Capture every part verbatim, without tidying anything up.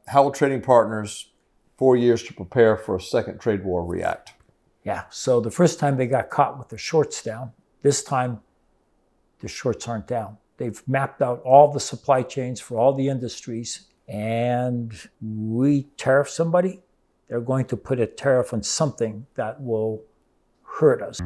how will trading partners, four years to prepare for a second trade war, react? Yeah, so the first time they got caught with their shorts down, this time the shorts aren't down. They've mapped out all the supply chains for all the industries, and we tariff somebody, they're going to put a tariff on something that will hurt us.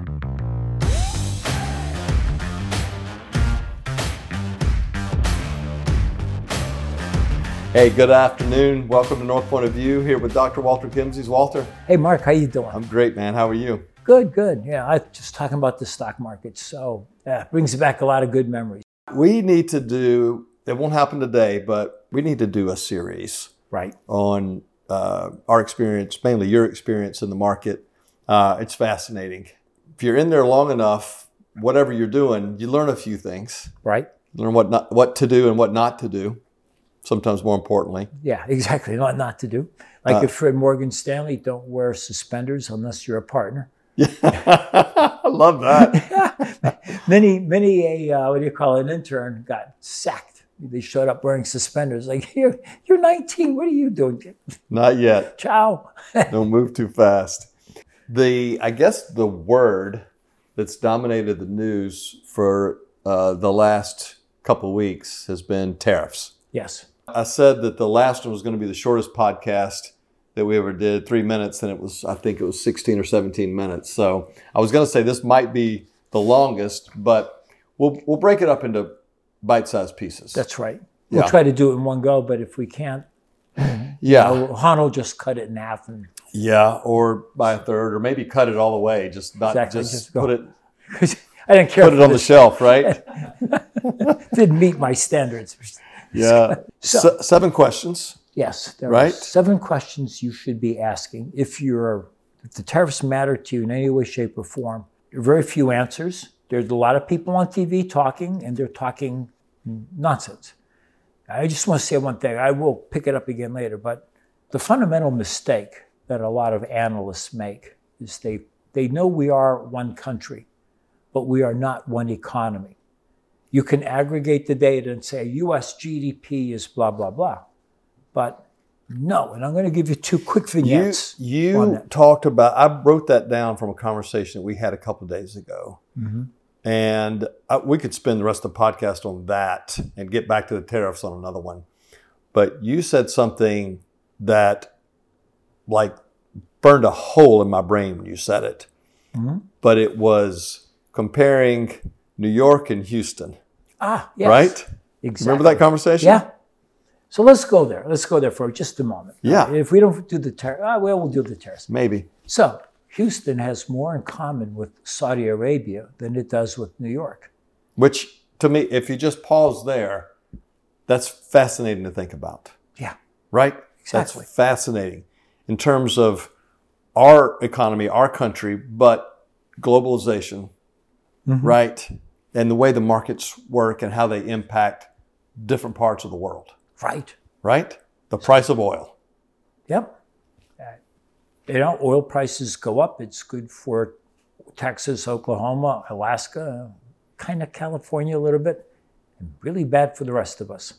Hey, good afternoon. Welcome to North Point of View, here with Doctor Walter Kimsey. Walter. Hey, Mark, how you doing? I'm great, man. How are you? Good, good. Yeah, I was just talking about the stock market, so yeah, brings back a lot of good memories. We need to do, it won't happen today, but we need to do a series Right. on uh, our experience, mainly your experience in the market. Uh, it's fascinating. If you're in there long enough, whatever you're doing, you learn a few things. Right. Learn what not, what to do and what not to do. Sometimes more importantly. Yeah, exactly. Not not to do. Like Uh, if Fred Morgan Stanley, don't wear suspenders unless you're a partner. Yeah, I love that. many, many, a, uh, what do you call it, an intern got sacked. They showed up wearing suspenders. Like, you're, you're nineteen, what are you doing? Not yet. Ciao. Don't move too fast. The, I guess the word that's dominated the news for uh, the last couple of weeks has been tariffs. Yes. I said that the last one was going to be the shortest podcast that we ever did, three minutes, and it was, I think it was sixteen or seventeen minutes. So I was going to say this might be the longest, but we'll we'll break it up into bite-sized pieces. That's right. We'll Yeah. try to do it in one go, but if we can't, Yeah. uh, Han will just cut it in half. And Yeah, or by a third, or maybe cut it all away. Just not Exactly, just, just go. put it I didn't care. put it for on the this. shelf, right? Didn't meet my standards. Yeah. So- Se- seven questions. Yes, there Right? are seven questions you should be asking if you're if the tariffs matter to you in any way, shape, or form. There are very few answers. There's a lot of people on T V talking, and they're talking nonsense. I just want to say one thing. I will pick it up again later, but the fundamental mistake that a lot of analysts make is they they know we are one country, but we are not one economy. You can aggregate the data and say U S G D P is blah, blah, blah. But no, and I'm going to give you two quick You, vignettes. on you that. talked about, I wrote that down from a conversation that we had a couple of days ago. Mhm. And uh, we could spend the rest of the podcast on that and get back to the tariffs on another one. But you said something that like burned a hole in my brain when you said it. Mhm. But it was comparing New York and Houston, Ah, yes. right? Exactly. Remember that conversation? Yeah. So let's go there. Let's go there for just a moment. Yeah. If we don't do the tariff, ah, well, we'll do the tariffs. Maybe. So Houston has more in common with Saudi Arabia than it does with New York. Which, to me, if you just pause there, that's fascinating to think about. Yeah. Right? Exactly. That's fascinating in terms of our economy, our country, but globalization, Mhm. right? And the way the markets work and how they impact different parts of the world, Right. right? The price of oil. Yep. Uh, you know, oil prices go up. It's good for Texas, Oklahoma, Alaska, kind of California a little bit, and really bad for the rest of us.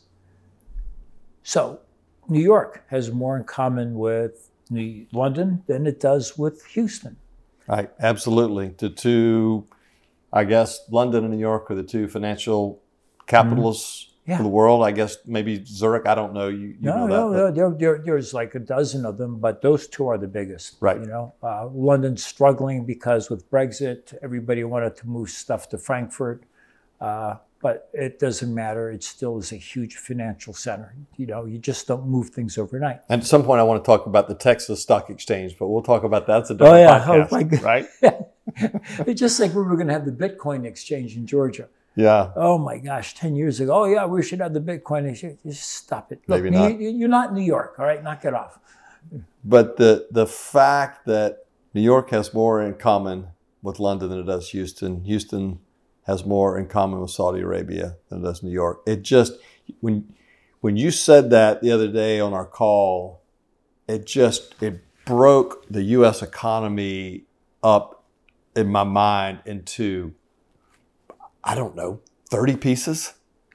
So New York has more in common with New- London than it does with Houston. Right, absolutely. The two, I guess, London and New York are the two financial capitals Yeah. of the world. I guess maybe Zurich, I don't know. You, you No, know that. no, but- no. There, there, there's like a dozen of them, but those two are the biggest. Right. You know, uh, London's struggling because with Brexit, everybody wanted to move stuff to Frankfurt, uh, but it doesn't matter. It still is a huge financial center. You know, you just don't move things overnight. And at some point, I want to talk about the Texas Stock Exchange, but we'll talk about that. That's a different Oh, yeah. podcast, Oh, my God. right? It's just like we were going to have the Bitcoin exchange in Georgia. Yeah. Oh my gosh, ten years ago. Oh yeah, we should have the Bitcoin exchange. Just stop it. Look, Maybe not. You, you're not New York, all right? Knock it off. But the the fact that New York has more in common with London than it does Houston, Houston has more in common with Saudi Arabia than it does New York. It just, when when you said that the other day on our call, it just, it broke the U S economy up in my mind into, I don't know, thirty pieces?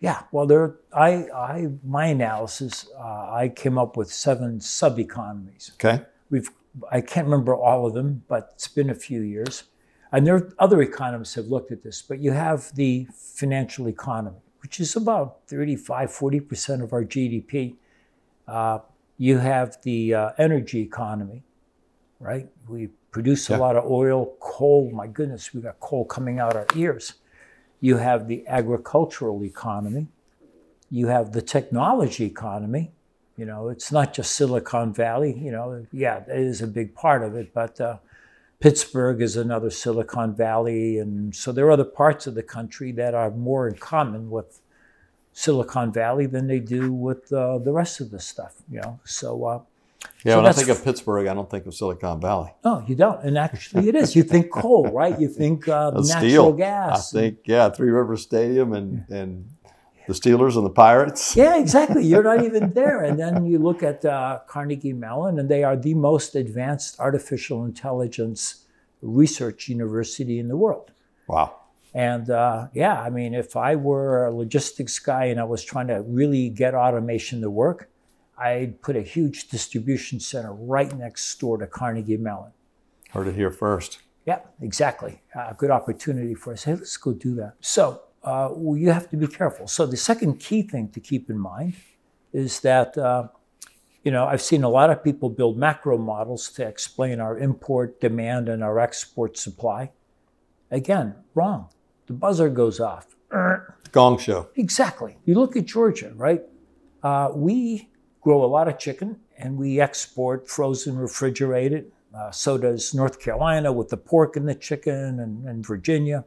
Yeah, well, there. I, I, my analysis, uh, I came up with seven sub-economies. Okay. We've, I can't remember all of them, but it's been a few years. And there, other economists have looked at this, but you have the financial economy, which is about thirty-five, forty percent of our G D P. Uh, you have the uh, energy economy, right? We produce a Yeah. lot of oil, coal. My goodness, we got coal coming out our ears. You have the agricultural economy. You have the technology economy. You know, it's not just Silicon Valley. You know, yeah, it is a big part of it, but uh, Pittsburgh is another Silicon Valley. And so there are other parts of the country that are more in common with Silicon Valley than they do with uh, the rest of the stuff, you know. So, uh, Yeah, so when I that's think of Pittsburgh, I don't think of Silicon Valley. no, you don't. And actually it is. You think coal, right? You think uh, Uh, natural steel. gas. I think, yeah, Three Rivers Stadium and, and the Steelers and the Pirates. Yeah, exactly. You're not even there. And then you look at uh, Carnegie Mellon, and they are the most advanced artificial intelligence research university in the world. Wow. And uh, yeah, I mean, if I were a logistics guy and I was trying to really get automation to work, I'd put a huge distribution center right next door to Carnegie Mellon. Heard it here first. Yeah, exactly. A uh, good opportunity for us. Hey, let's go do that. So uh, well, you have to be careful. So the second key thing to keep in mind is that, uh, you know, I've seen a lot of people build macro models to explain our import demand and our export supply. Again, wrong. The buzzer goes off. Gong show. Exactly. You look at Georgia, right? Uh, we grow a lot of chicken and we export frozen, refrigerated. Uh, so does North Carolina with the pork and the chicken, and, and Virginia.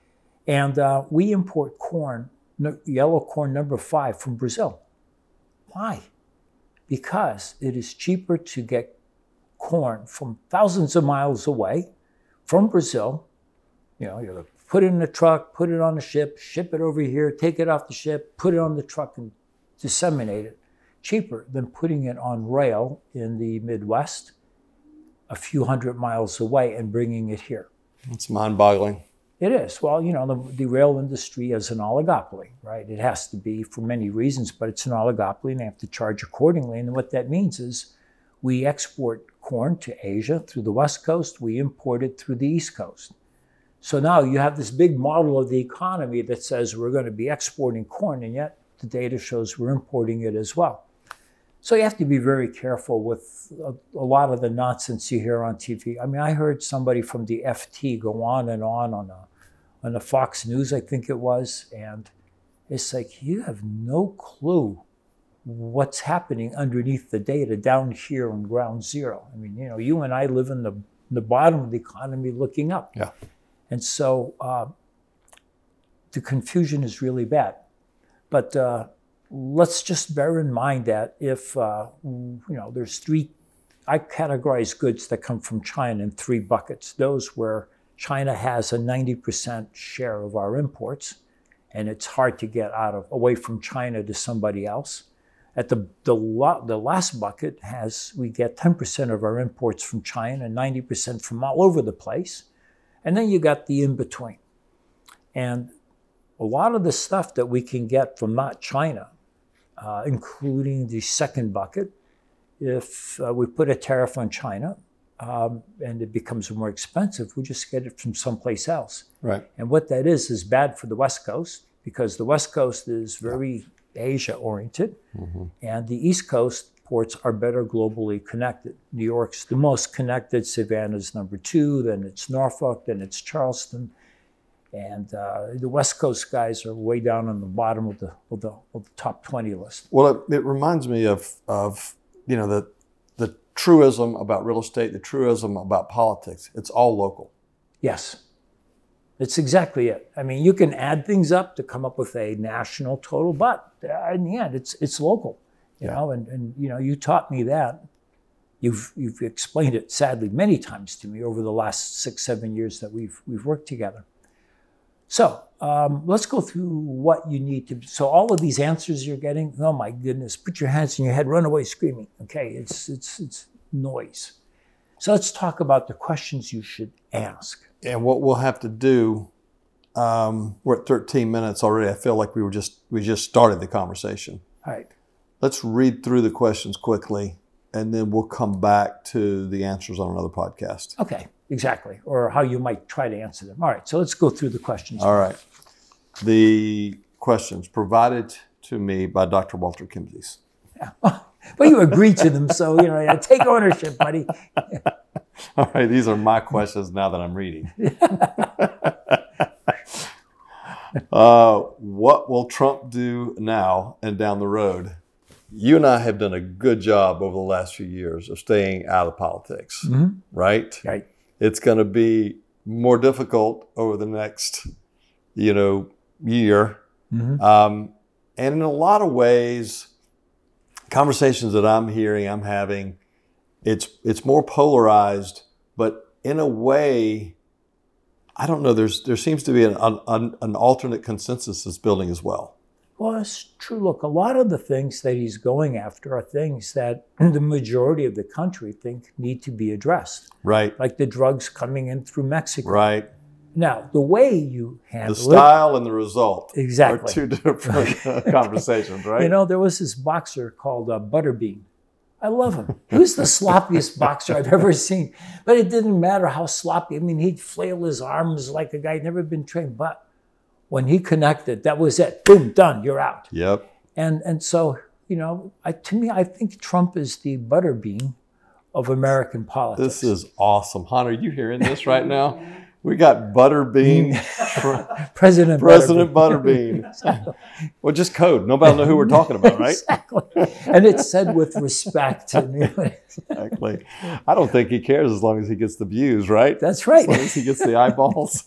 And uh, we import corn, no, yellow corn number five, from Brazil. Why? Because it is cheaper to get corn from thousands of miles away from Brazil. You know, you put it in a truck, put it on a ship, ship it over here, take it off the ship, put it on the truck and disseminate it. Cheaper than putting it on rail in the Midwest a few hundred miles away and bringing it here. It's mind-boggling. It is. Well, you know, the, the rail industry is an oligopoly, right? It has to be for many reasons, but it's an oligopoly and they have to charge accordingly. And what that means is we export corn to Asia through the West Coast, we import it through the East Coast. So now you have this big model of the economy that says we're going to be exporting corn, and yet the data shows we're importing it as well. So you have to be very careful with a, a lot of the nonsense you hear on T V. I mean, I heard somebody from the F T go on and on on a, on the Fox News, I think it was, and it's like, you have no clue what's happening underneath the data down here on ground zero. I mean, you know, you and I live in the, the bottom of the economy looking up. Yeah. And so uh, the confusion is really bad. But uh, let's just bear in mind that if, uh, you know, there's three, I categorize goods that come from China in three buckets. Those where China has a ninety percent share of our imports, and it's hard to get out of, away from China to somebody else. At the, the, the last bucket has, we get ten percent of our imports from China and ninety percent from all over the place. And then you got the in-between. And a lot of the stuff that we can get from not China, uh, including the second bucket, if uh, we put a tariff on China um, and it becomes more expensive, we just get it from someplace else. Right. And what that is, is bad for the West Coast, because the West Coast is very Asia-oriented, mm-hmm. and the East Coast ports are better globally connected. New York's the most connected, Savannah's number two, then it's Norfolk, then it's Charleston. And uh, the West Coast guys are way down on the bottom of the of the, of the top twenty list. Well, it, it reminds me of, of you know, the, the truism about real estate, the truism about politics. It's all local. Yes. It's exactly it. I mean, you can add things up to come up with a national total, but in the end, it's it's local. You know, and, and you know, you taught me that. You've you've explained it sadly many times to me over the last six, seven years that we've we've worked together. So um, let's go through what you need to. So all of these answers you're getting, oh my goodness, put your hands in your head, run away screaming. Okay, it's it's it's noise. So let's talk about the questions you should ask. And what we'll have to do Um, we're at thirteen minutes already. I feel like we were just we just started the conversation. All right. Let's read through the questions quickly, and then we'll come back to the answers on another podcast. Okay, exactly. Or how you might try to answer them. All right, so let's go through the questions. All right. The questions provided to me by Doctor Walter Kimsey. Yeah. Well, you agreed to them, so, you know, yeah, take ownership, buddy. All right, these are my questions now that I'm reading. uh, what will Trump do now and down the road? You and I have done a good job over the last few years of staying out of politics, Mm-hmm. right? Right. It's going to be more difficult over the next, you know, year. Mm-hmm. Um, and in a lot of ways, conversations that I'm hearing, I'm having, it's it's more polarized, but in a way, I don't know, there's there seems to be an, an, an alternate consensus that's building as well. Well, it's true. Look, a lot of the things that he's going after are things that the majority of the country think need to be addressed. Right. Like the drugs coming in through Mexico. Right. Now, the way you handle The style it, and the result exactly. are two different uh, conversations, right? You know, there was this boxer called uh, Butterbean. I love him. He was the sloppiest boxer I've ever seen. But it didn't matter how sloppy. I mean, he'd flail his arms like a guy who'd never been trained. But when he connected, that was it. Boom, done. You're out. Yep. And and so, you know, I, to me, I think Trump is the Butterbean of American politics. This is awesome. Han, are you hearing this right now? We got Butterbean, President President Butterbean. Butterbean. Well, just code. Nobody will know who we're talking about, right? Exactly. And it's said with respect. Exactly. I don't think he cares as long as he gets the views, right? That's right. As long as he gets the eyeballs.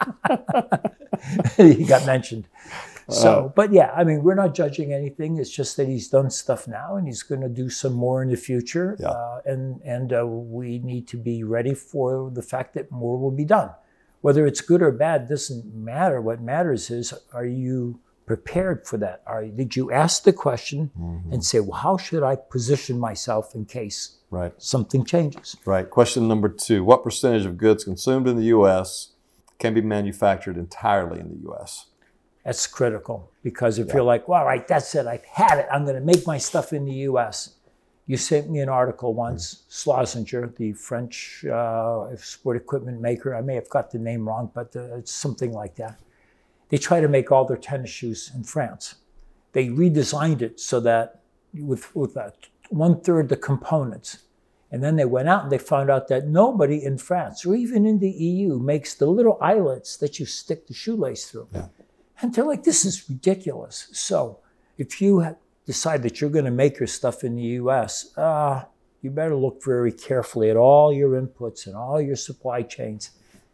He got mentioned. So, but yeah, I mean, we're not judging anything. It's just that he's done stuff now and he's going to do some more in the future. Yeah. Uh, and and uh, we need to be ready for the fact that more will be done. Whether it's good or bad doesn't matter. What matters is, are you prepared for that? Are, did you ask the question mm-hmm. and say, well, how should I position myself in case right. something changes? Right. Question number two, what percentage of goods consumed in the U S can be manufactured entirely in the U S? That's critical, because if yeah. you're like, well, all right, that's it, I've had it, I'm going to make my stuff in the U S. You sent me an article once, Schlesinger, the French uh, sport equipment maker, I may have got the name wrong, but uh, it's something like that. They try to make all their tennis shoes in France. They redesigned it so that with, with uh, one third the components. And then they went out and they found out that nobody in France, or even in the E U, makes the little eyelets that you stick the shoelace through. Yeah. And they're like, this is ridiculous. So if you decide that you're going to make your stuff in the U S, uh, you better look very carefully at all your inputs and all your supply chains.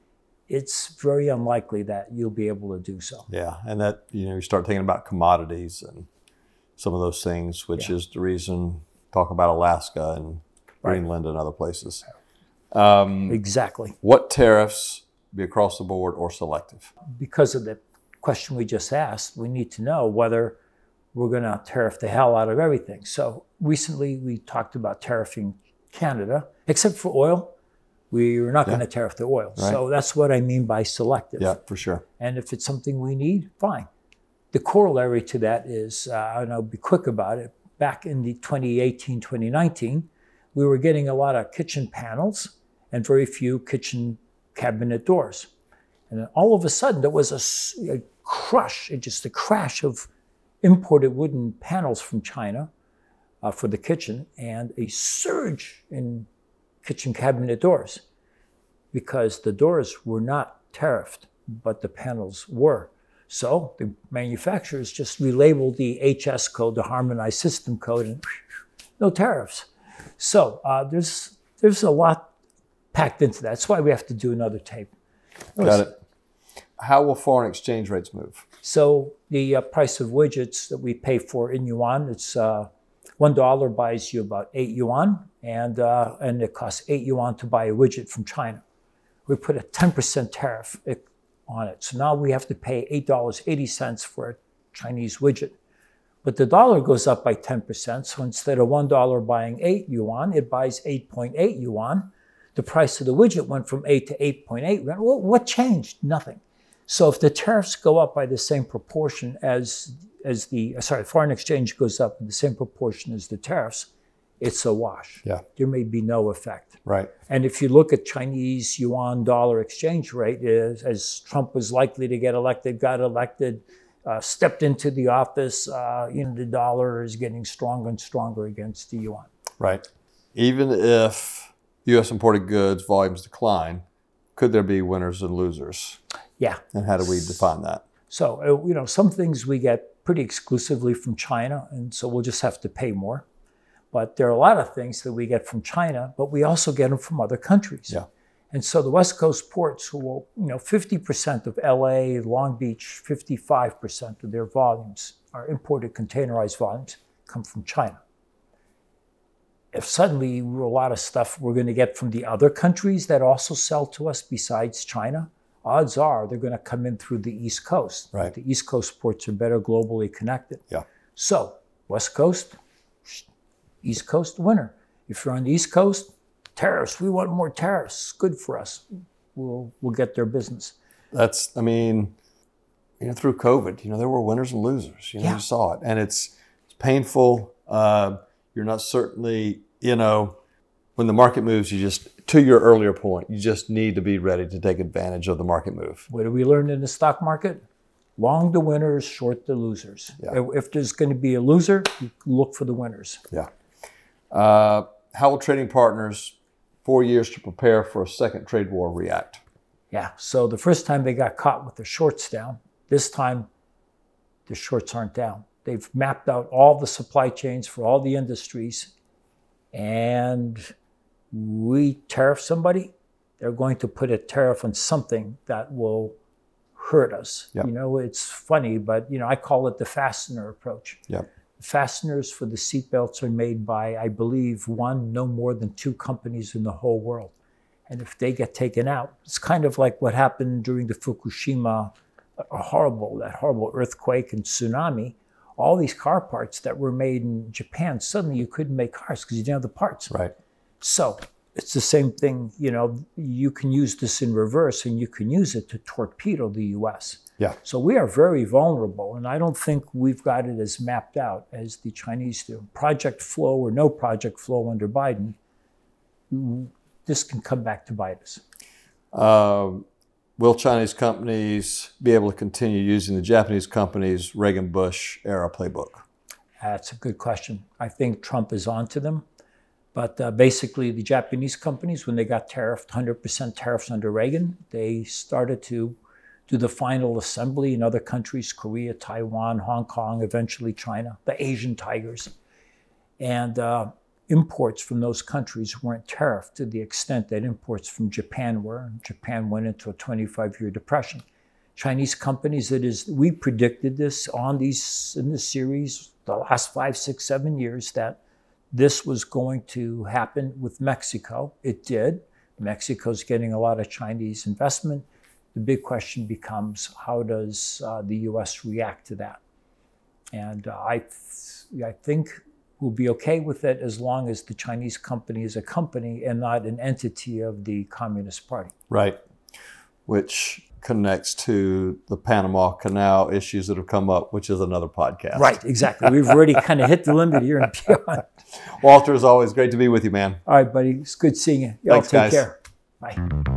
It's very unlikely that you'll be able to do so. Yeah, and that, you know, you start thinking about commodities and some of those things, which yeah. is the reason, talk about Alaska and right. Greenland and other places. Um, exactly. What tariffs, be across the board or selective? Because of the question we just asked, we need to know whether we're going to tariff the hell out of everything. So recently we talked about tariffing Canada, except for oil. We're not yeah. going to tariff the oil. Right. So that's what I mean by selective. Yeah, for sure. And if it's something we need, fine. The corollary to that is, uh, and I'll be quick about it, back in the twenty eighteen, twenty nineteen, we were getting a lot of kitchen panels and very few kitchen cabinet doors. And then all of a sudden there was a, a crush, just a crash of imported wooden panels from China uh, for the kitchen, and a surge in kitchen cabinet doors, because the doors were not tariffed, but the panels were. So the manufacturers just relabeled the H S code, the Harmonized System Code, and no tariffs. So uh, there's there's a lot packed into that. That's why we have to do another tape. Got it. How will foreign exchange rates move? So the uh, price of widgets that we pay for in yuan, it's uh, one dollar buys you about eight yuan, and uh, and it costs eight yuan to buy a widget from China. We put a ten percent tariff on it. So now we have to pay eight dollars and eighty cents for a Chinese widget. But the dollar goes up by ten percent. So instead of one dollar buying eight yuan, it buys eight point eight yuan. The price of the widget went from eight to eight point eight. Well, what changed? Nothing. So if the tariffs go up by the same proportion as as the sorry foreign exchange goes up in the same proportion as the tariffs, it's a wash. Yeah. There may be no effect. Right. And if you look at Chinese yuan dollar exchange rate, is, as Trump was likely to get elected, got elected, uh, stepped into the office, uh, you know, the dollar is getting stronger and stronger against the yuan. Right. Even if U S imported goods volumes decline, could there be winners and losers? Yeah. And how do we define that? So, uh, you know, some things we get pretty exclusively from China, and so we'll just have to pay more. But there are a lot of things that we get from China, but we also get them from other countries. Yeah. And so the West Coast ports, who will, you know, fifty percent of L A, Long Beach, fifty-five percent of their volumes are imported containerized volumes, come from China. If suddenly a lot of stuff we're going to get from the other countries that also sell to us besides China, odds are they're going to come in through the East Coast. Right. The East Coast ports are better globally connected. Yeah. So West Coast, East Coast, winner. If you're on the East Coast, tariffs, we want more tariffs. Good for us. We'll we'll get their business. That's, I mean, you know, through COVID, you know, there were winners and losers. You know, Yeah. you saw it. And it's, it's painful. Uh, you're not certainly, you know, when the market moves, you just, to your earlier point, you just need to be ready to take advantage of the market move. What do we learn in the stock market? Long the winners, short the losers. Yeah. If there's going to be a loser, you look for the winners. Yeah. Uh, how will trading partners, four years to prepare for a second trade war, react? Yeah. So the first time they got caught with their shorts down, this time the shorts aren't down. They've mapped out all the supply chains for all the industries, and we tariff somebody, they're going to put a tariff on something that will hurt us. Yep. You know, it's funny, but you know, I call it the fastener approach. Yep. Fasteners for the seatbelts are made by, I believe, one, no more than two companies in the whole world. And if they get taken out, it's kind of like what happened during the Fukushima, a horrible, that horrible earthquake and tsunami. All these car parts that were made in Japan, suddenly you couldn't make cars because you didn't have the parts. Right. So it's the same thing, you know, you can use this in reverse and you can use it to torpedo the U S. Yeah. So we are very vulnerable, and I don't think we've got it as mapped out as the Chinese do. Project flow or no project flow under Biden, this can come back to bite us. Um, will Chinese companies be able to continue using the Japanese companies' Reagan-Bush era playbook? That's a good question. I think Trump is on to them. But uh, basically, the Japanese companies, when they got tariffed, one hundred percent tariffs under Reagan, they started to do the final assembly in other countries, Korea, Taiwan, Hong Kong, eventually China, the Asian tigers. And uh, imports from those countries weren't tariffed to the extent that imports from Japan were. Japan went into a twenty-five-year depression. Chinese companies, it is, we predicted this on these, in this series, the last five, six, seven years, that this was going to happen with Mexico. It did. Mexico's getting a lot of Chinese investment. The big question becomes, how does uh, the U S react to that? And uh, I, th- I think we'll be okay with it as long as the Chinese company is a company and not an entity of the Communist Party. Right. Which connects to the Panama Canal issues that have come up, which is another podcast. Right, exactly. We've already kind of hit the limit here and beyond. Walter, as always, great to be with you, man. All right, buddy. It's good seeing you. Y'all Thanks, take guys. care. Bye.